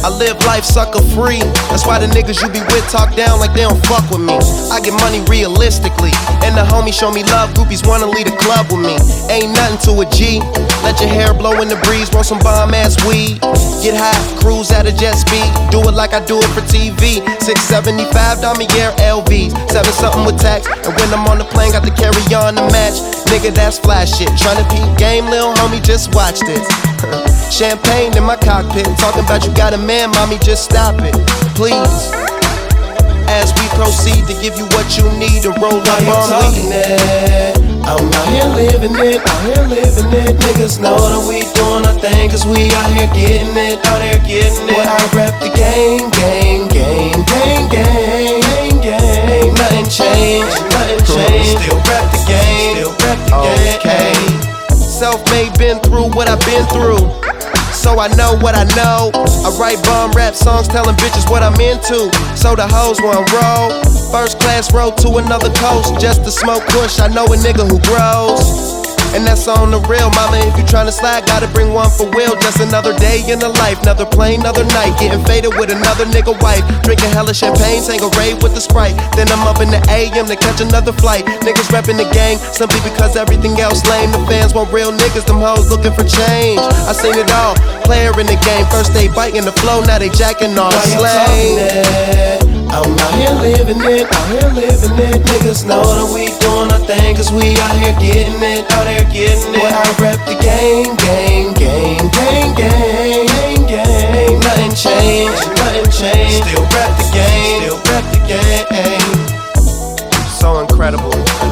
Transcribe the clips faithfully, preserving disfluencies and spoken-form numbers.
I live life sucker free. That's why the niggas you be with talk down like they don't fuck with me. I get money realistically, and the homies show me love. Groupies wanna lead a club with me. Ain't nothing to a G. Let your hair blow in the breeze, want some bomb ass weed. Get high, cruise at a jet speed. Do it like I do it for T V. six seventy-five Damier L Vs, seven something with tax. And when I'm on the plane, got to carry on the match. Nigga, that's flash shit. Tryna peep game, lil' homie, just watch this. Champagne in my cockpit, talking about you got a man, mommy, just stop it, please. As we proceed to give you what you need to roll up on me. I'm out here living it, out here living it. Niggas know that we doing our thing, cause we out here getting it, out here getting it. Boy, I rep the game, game, game, game, game, game. Nothing changed, nothing changed. Still rep the game, still rep the game. Okay. Self-made, been through what I've been through, so I know what I know. I write bomb rap songs telling bitches what I'm into, so the hoes won't roll. First class road to another coast, just to smoke push. I know a nigga who grows, and that's on the real. Mama, if you tryna slide, gotta bring one for Will. Just another day in the life, another plane, another night. Getting faded with another nigga wife. Drinking hella champagne, Tanqueray with the Sprite. Then I'm up in the A M to catch another flight. Niggas reppin' the gang, simply because everything else lame. The fans want real niggas, them hoes looking for change. I seen it all, player in the game. First they biting the flow, now they jacking on slang. I'm out here living it, out here living it. Niggas know that we doing our thing, cause we out here getting it, out here getting it. Boy, I rep the game, game, game, game, game, game. Nothing changed, nothing changed. Still rep the game, still rep the game. So incredible.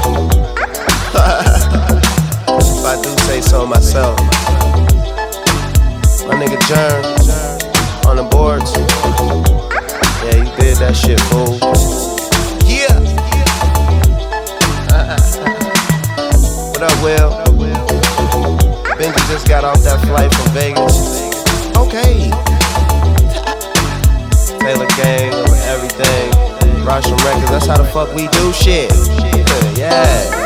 If I do say so myself. My nigga Jern on the boards. Yeah, you did that shit, fool. Yeah. What up, Will? Benji just got off that flight from Vegas. Okay. Taylor Gang, everything. Russian Records, that's how the fuck we do shit. Yeah.